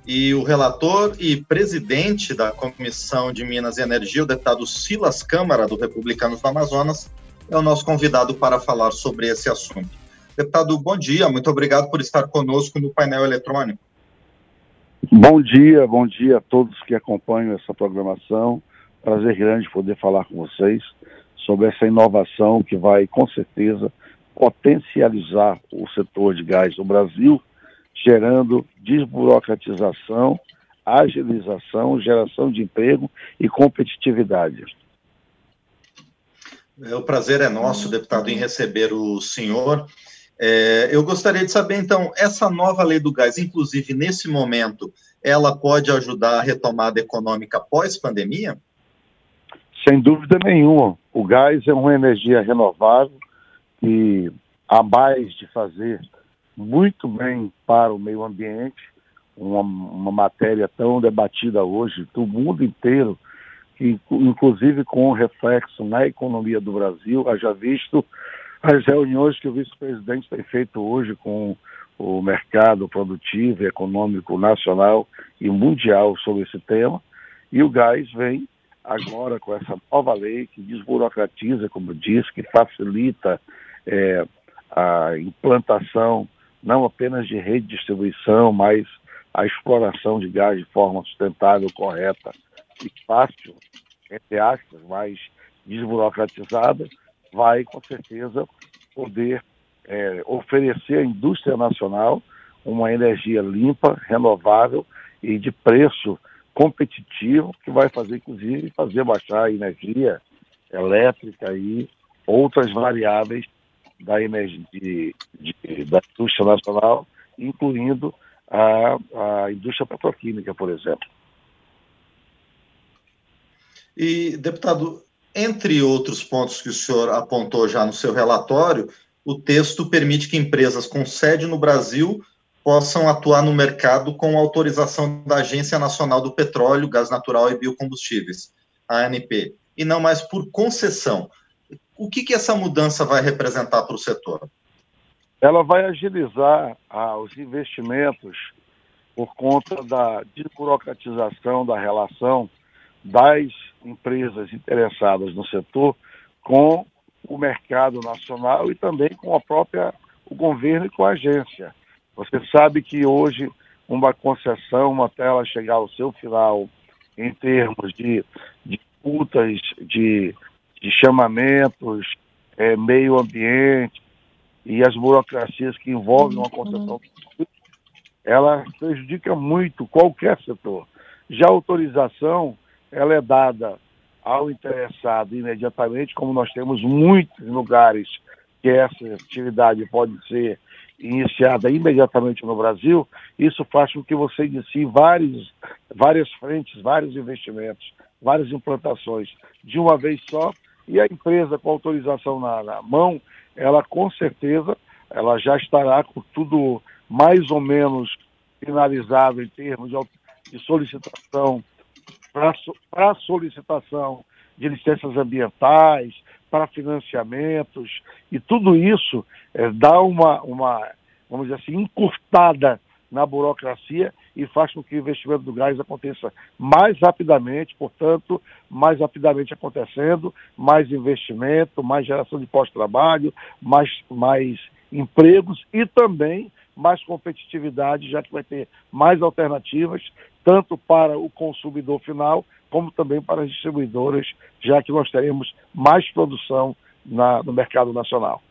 E o relator e presidente da Comissão de Minas e Energia, o deputado Silas Câmara, do Republicanos do Amazonas, é o nosso convidado para falar sobre esse assunto. Deputado, bom dia, muito obrigado por estar conosco no painel eletrônico. Bom dia a todos que acompanham essa programação. Prazer grande poder falar com vocês sobre essa inovação que vai, com certeza, potencializar o setor de gás no Brasil, gerando desburocratização, agilização, geração de emprego e competitividade. O prazer é nosso, deputado, em receber o senhor. Eu gostaria de saber, então, essa nova lei do gás, inclusive nesse momento, ela pode ajudar a retomada econômica pós-pandemia? Sem dúvida nenhuma. O gás é uma energia renovável e há mais de fazer muito bem para o meio ambiente, uma matéria tão debatida hoje do mundo inteiro, que inclusive com reflexo na economia do Brasil, haja visto as reuniões que o vice-presidente tem feito hoje com o mercado produtivo e econômico nacional e mundial sobre esse tema, e o gás vem agora com essa nova lei que desburocratiza, como eu disse, que facilita a implantação não apenas de rede de distribuição, mas a exploração de gás de forma sustentável, correta e fácil, entre aspas, mais desburocratizada, vai com certeza poder oferecer à indústria nacional uma energia limpa, renovável e de preço competitivo, que vai fazer, inclusive, baixar a energia elétrica e outras variáveis da energia da indústria nacional, incluindo a indústria petroquímica, por exemplo. E, deputado, entre outros pontos que o senhor apontou já no seu relatório, o texto permite que empresas com sede no Brasil possam atuar no mercado com autorização da Agência Nacional do Petróleo, Gás Natural e Biocombustíveis, a ANP, e não mais por concessão. O que essa mudança vai representar para o setor? Ela vai agilizar os investimentos por conta da desburocratização da relação das empresas interessadas no setor com o mercado nacional e também com o governo e com a agência. Você sabe que hoje uma concessão, até ela chegar ao seu final, em termos de disputas, de chamamentos, meio ambiente e as burocracias que envolvem uma concessão, ela prejudica muito qualquer setor. Já a autorização, ela é dada ao interessado imediatamente, como nós temos muitos lugares que essa atividade pode ser iniciada imediatamente no Brasil. Isso faz com que você inicie várias frentes, vários investimentos, várias implantações de uma vez só, e a empresa com autorização na mão, ela com certeza ela já estará com tudo mais ou menos finalizado em termos de solicitação, para solicitação de licenças ambientais, para financiamentos, e tudo isso dá uma, vamos dizer assim, encurtada na burocracia e faz com que o investimento do gás aconteça mais rapidamente, portanto, mais rapidamente acontecendo, mais investimento, mais geração de pós-trabalho, mais empregos e também mais competitividade, já que vai ter mais alternativas, tanto para o consumidor final, como também para as distribuidoras, já que nós teremos mais produção no mercado nacional.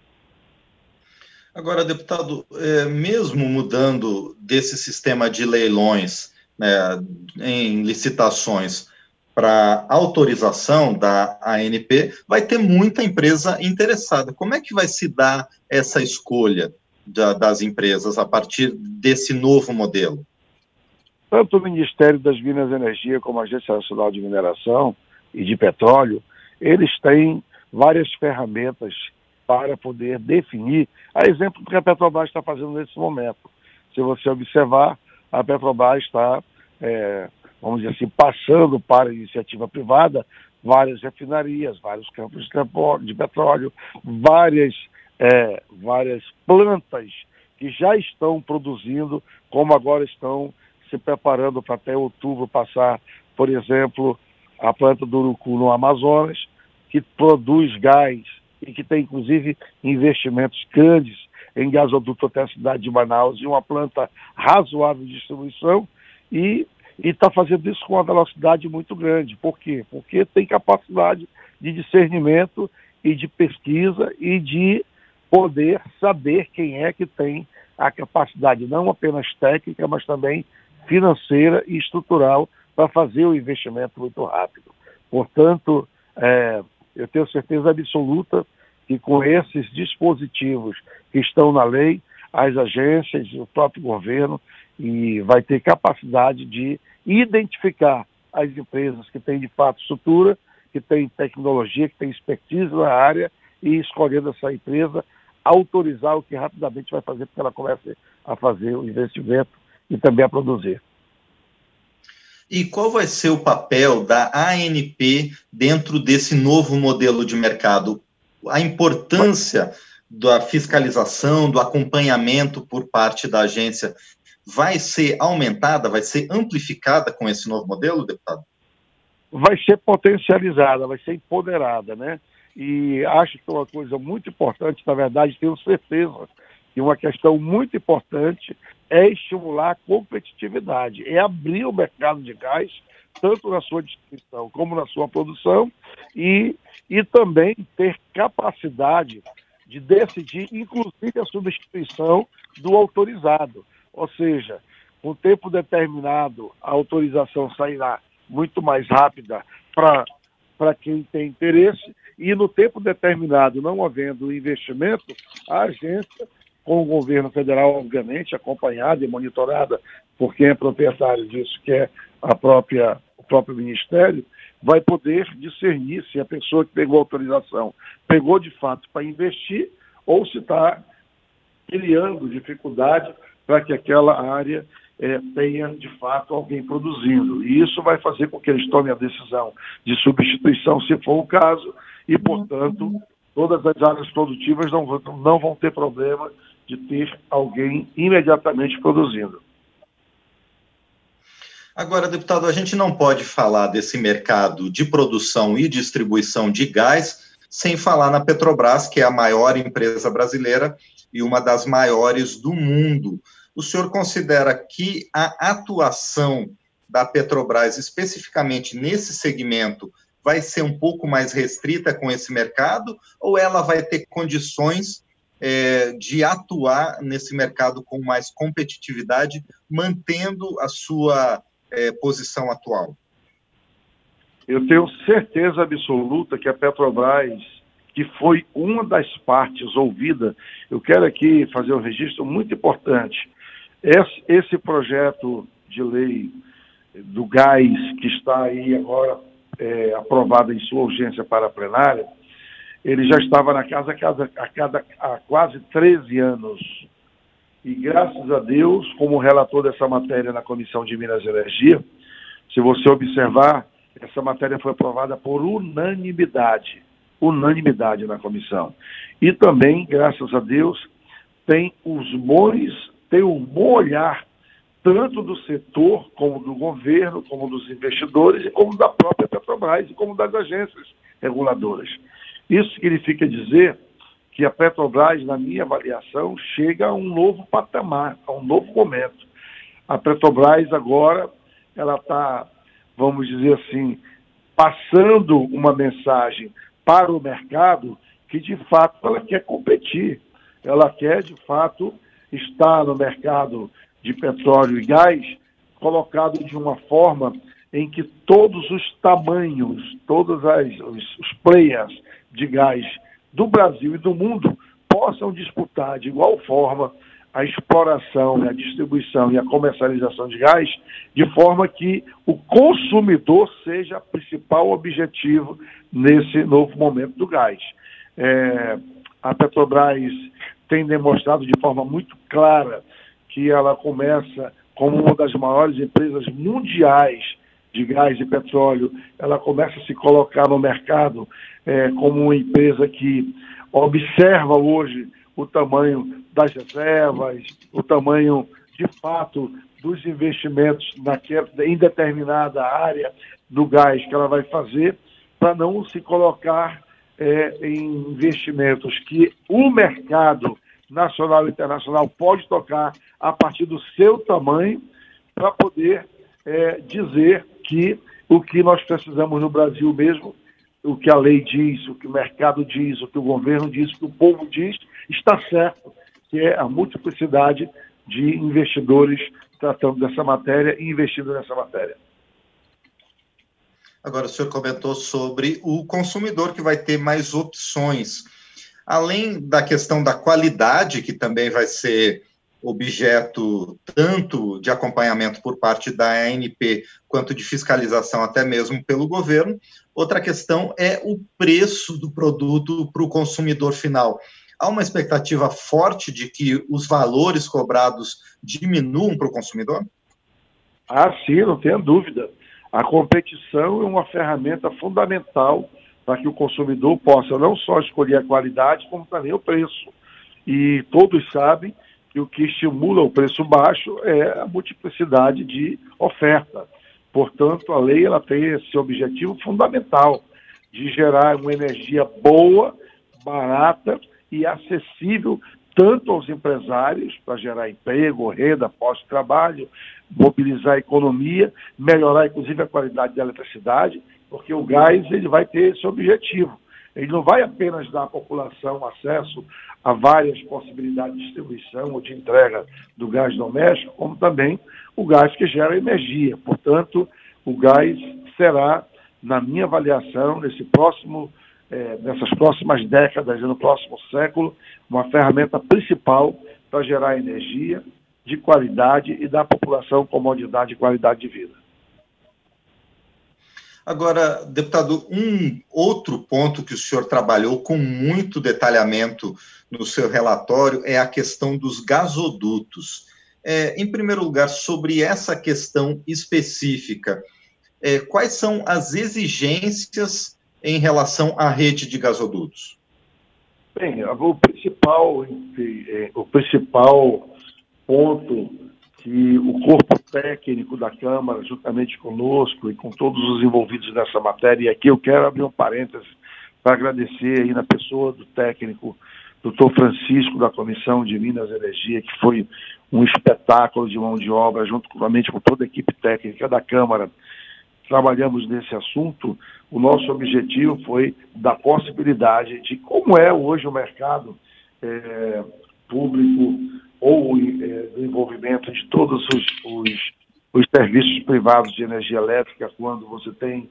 Agora, deputado, mesmo mudando desse sistema de leilões, né, em licitações para autorização da ANP, vai ter muita empresa interessada. Como é que vai se dar essa escolha das empresas a partir desse novo modelo? Tanto o Ministério das Minas e Energia como a Agência Nacional de Mineração e de Petróleo, eles têm várias ferramentas para poder definir, a exemplo do que a Petrobras está fazendo nesse momento. Se você observar, a Petrobras está, vamos dizer assim, passando para a iniciativa privada várias refinarias, vários campos de petróleo, várias plantas que já estão produzindo, como agora estão se preparando para até outubro passar, por exemplo, a planta do Urucu no Amazonas, que produz gás e que tem, inclusive, investimentos grandes em gasoduto até a cidade de Manaus, e uma planta razoável de distribuição, e está fazendo isso com uma velocidade muito grande. Por quê? Porque tem capacidade de discernimento e de pesquisa e de poder saber quem é que tem a capacidade, não apenas técnica, mas também financeira e estrutural, para fazer o investimento muito rápido. Portanto, eu tenho certeza absoluta que com esses dispositivos que estão na lei, as agências, o próprio governo, e vai ter capacidade de identificar as empresas que têm de fato estrutura, que têm tecnologia, que têm expertise na área, e escolhendo essa empresa, autorizar o que rapidamente vai fazer, porque ela comece a fazer o investimento e também a produzir. E qual vai ser o papel da ANP dentro desse novo modelo de mercado? A importância da fiscalização, do acompanhamento por parte da agência vai ser aumentada, vai ser amplificada com esse novo modelo, deputado? Vai ser potencializada, vai ser empoderada, né? E acho que é uma coisa muito importante, na verdade, tenho certeza que uma questão muito importante é estimular a competitividade, é abrir o mercado de gás, tanto na sua distribuição como na sua produção, e também ter capacidade de decidir, inclusive, a substituição do autorizado. Ou seja, com tempo determinado, a autorização sairá muito mais rápida para quem tem interesse, e no tempo determinado, não havendo investimento, a agência, com o governo federal, obviamente, acompanhada e monitorada por quem é proprietário disso, que é o próprio Ministério, vai poder discernir se a pessoa que pegou a autorização pegou de fato para investir ou se está criando dificuldade para que aquela área tenha de fato alguém produzindo. E isso vai fazer com que eles tomem a decisão de substituição, se for o caso, e, portanto, todas as áreas produtivas não vão ter problema de ter alguém imediatamente produzindo. Agora, deputado, a gente não pode falar desse mercado de produção e distribuição de gás sem falar na Petrobras, que é a maior empresa brasileira e uma das maiores do mundo. O senhor considera que a atuação da Petrobras, especificamente nesse segmento, vai ser um pouco mais restrita com esse mercado, ou ela vai ter condições de atuar nesse mercado com mais competitividade, mantendo a sua posição atual? Eu tenho certeza absoluta que a Petrobras, que foi uma das partes ouvida, eu quero aqui fazer um registro muito importante. Esse projeto de lei do gás, que está aí agora aprovado em sua urgência para a plenária, ele já estava na casa há quase 13 anos. E graças a Deus, como relator dessa matéria na Comissão de Minas e Energia, se você observar, essa matéria foi aprovada por unanimidade na comissão. E também, graças a Deus, tem um bom olhar, tanto do setor, como do governo, como dos investidores, e como da própria Petrobras, e como das agências reguladoras. Isso significa dizer que a Petrobras, na minha avaliação, chega a um novo patamar, a um novo momento. A Petrobras agora, ela está, vamos dizer assim, passando uma mensagem para o mercado que, de fato, ela quer competir. Ela quer, de fato, estar no mercado de petróleo e gás colocado de uma forma em que todos os tamanhos, todos os players de gás do Brasil e do mundo possam disputar de igual forma a exploração, a distribuição e a comercialização de gás, de forma que o consumidor seja o principal objetivo nesse novo momento do gás. A Petrobras tem demonstrado de forma muito clara que ela começa como uma das maiores empresas mundiais de gás e petróleo, ela começa a se colocar no mercado como uma empresa que observa hoje o tamanho das reservas, o tamanho, de fato, dos investimentos em determinada área do gás que ela vai fazer, para não se colocar em investimentos que o mercado nacional e internacional pode tocar a partir do seu tamanho, para poder dizer que o que nós precisamos no Brasil mesmo, o que a lei diz, o que o mercado diz, o que o governo diz, o que o povo diz, está certo, que é a multiplicidade de investidores tratando dessa matéria e investindo nessa matéria. Agora, o senhor comentou sobre o consumidor que vai ter mais opções. Além da questão da qualidade, que também vai ser objeto tanto de acompanhamento por parte da ANP, quanto de fiscalização até mesmo pelo governo, outra questão é o preço do produto para o consumidor final. Há uma expectativa forte de que os valores cobrados diminuam para o consumidor? Ah, sim, não tenha dúvida. A competição é uma ferramenta fundamental para que o consumidor possa não só escolher a qualidade, como também o preço. E todos sabem que o que estimula o preço baixo é a multiplicidade de oferta. Portanto, a lei ela tem esse objetivo fundamental de gerar uma energia boa, barata e acessível tanto aos empresários, para gerar emprego, renda, pós-trabalho, mobilizar a economia, melhorar inclusive a qualidade da eletricidade, porque o gás ele vai ter esse objetivo. Ele não vai apenas dar à população acesso a várias possibilidades de distribuição ou de entrega do gás doméstico, como também o gás que gera energia. Portanto, o gás será, na minha avaliação, nessas próximas décadas, no próximo século, uma ferramenta principal para gerar energia de qualidade e dar à população comodidade e qualidade de vida. Agora, deputado, um outro ponto que o senhor trabalhou com muito detalhamento no seu relatório é a questão dos gasodutos. Em primeiro lugar, sobre essa questão específica, quais são as exigências em relação à rede de gasodutos? Bem, o principal ponto que o corpo técnico da Câmara, juntamente conosco e com todos os envolvidos nessa matéria, e aqui eu quero abrir um parênteses para agradecer aí na pessoa do técnico, doutor Francisco, da Comissão de Minas e Energia, que foi um espetáculo de mão de obra, juntamente com toda a equipe técnica da Câmara. Trabalhamos nesse assunto. O nosso objetivo foi dar possibilidade de como é hoje o mercado público ou do envolvimento de todos os serviços privados de energia elétrica, quando você tem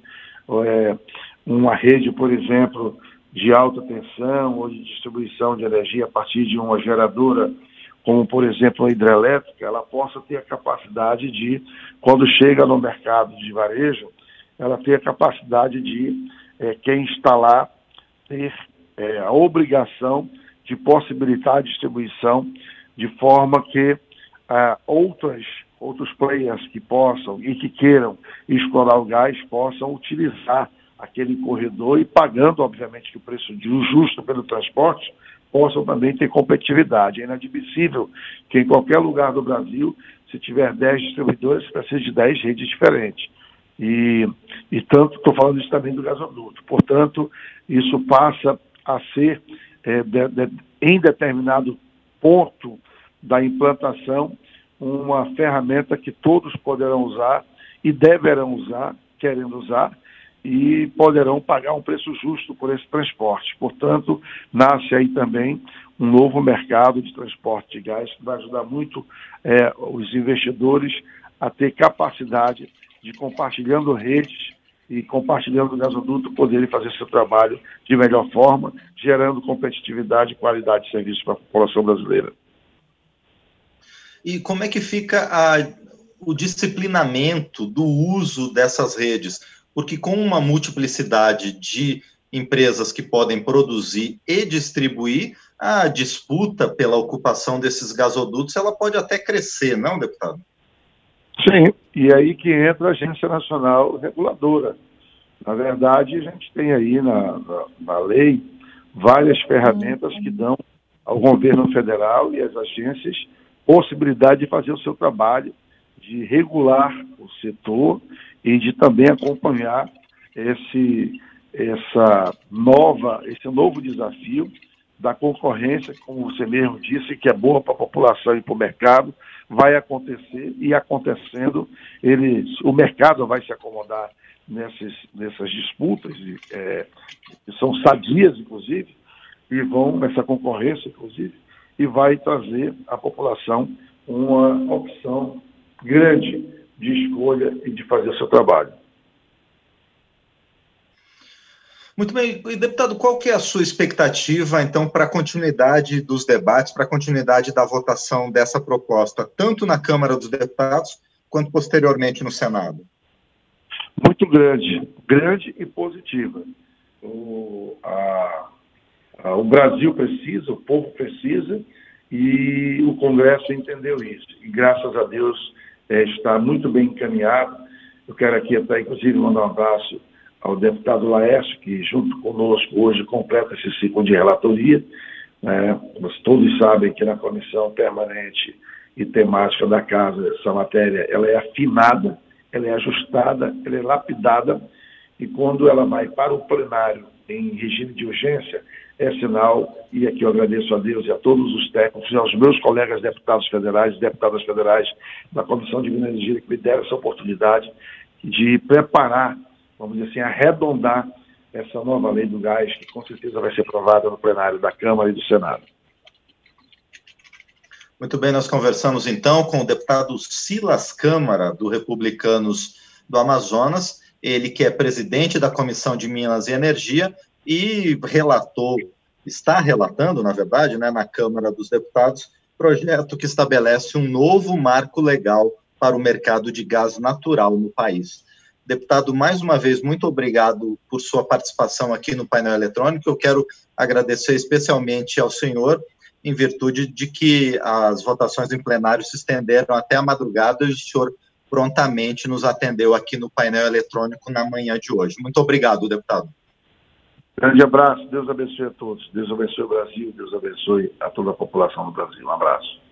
uma rede, por exemplo, de alta tensão ou de distribuição de energia a partir de uma geradora, como, por exemplo, a hidrelétrica, ela possa ter a capacidade de, quando chega no mercado de varejo, ela ter a capacidade de, quem está lá, ter a obrigação de possibilitar a distribuição de forma que outros players que possam e que queiram explorar o gás possam utilizar aquele corredor e pagando, obviamente, que o preço justo pelo transporte, possam também ter competitividade. É inadmissível que em qualquer lugar do Brasil, se tiver 10 distribuidores, precise de 10 redes diferentes. E tanto, estou falando isso também do gasoduto. Portanto, isso passa a ser, em determinado ponto da implantação, uma ferramenta que todos poderão usar e deverão usar, querendo usar, e poderão pagar um preço justo por esse transporte. Portanto, nasce aí também um novo mercado de transporte de gás que vai ajudar muito os investidores a ter capacidade de, compartilhando redes e compartilhando o gasoduto, poderem fazer seu trabalho de melhor forma, gerando competitividade e qualidade de serviço para a população brasileira. E como é que fica o disciplinamento do uso dessas redes? Porque com uma multiplicidade de empresas que podem produzir e distribuir, a disputa pela ocupação desses gasodutos, ela pode até crescer, não, deputado? Sim, e aí que entra a Agência Nacional Reguladora. Na verdade, a gente tem aí na lei várias ferramentas que dão ao governo federal e às agências possibilidade de fazer o seu trabalho de regular o setor e de também acompanhar esse novo desafio da concorrência, como você mesmo disse, que é boa para a população e para o mercado, vai acontecer e acontecendo, o mercado vai se acomodar nessas disputas, que são sadias, inclusive, e essa concorrência, inclusive, e vai trazer à população uma opção grande de escolha e de fazer o seu trabalho. Muito bem. E, deputado, qual que é a sua expectativa, então, para a continuidade dos debates, para a continuidade da votação dessa proposta, tanto na Câmara dos Deputados, quanto posteriormente no Senado? Muito grande e positiva. O Brasil precisa, o povo precisa, e o Congresso entendeu isso. E, graças a Deus, está muito bem encaminhado. Eu quero aqui até, inclusive, mandar um abraço ao deputado Laércio, que junto conosco hoje completa esse ciclo de relatoria. Todos sabem que na comissão permanente e temática da Casa, essa matéria ela é afinada, ela é ajustada, ela é lapidada, e quando ela vai para o plenário em regime de urgência, é sinal, e aqui eu agradeço a Deus e a todos os técnicos e aos meus colegas deputados federais e deputadas federais da Comissão de Minas e Energia que me deram essa oportunidade de preparar, vamos dizer assim, arredondar essa nova lei do gás, que com certeza vai ser aprovada no plenário da Câmara e do Senado. Muito bem, nós conversamos então com o deputado Silas Câmara, do Republicanos do Amazonas, ele que é presidente da Comissão de Minas e Energia e está relatando, na verdade, na Câmara dos Deputados, projeto que estabelece um novo marco legal para o mercado de gás natural no país. Deputado, mais uma vez, muito obrigado por sua participação aqui no painel eletrônico. Eu quero agradecer especialmente ao senhor, em virtude de que as votações em plenário se estenderam até a madrugada e o senhor prontamente nos atendeu aqui no painel eletrônico na manhã de hoje. Muito obrigado, deputado. Grande abraço, Deus abençoe a todos, Deus abençoe o Brasil, Deus abençoe a toda a população do Brasil. Um abraço.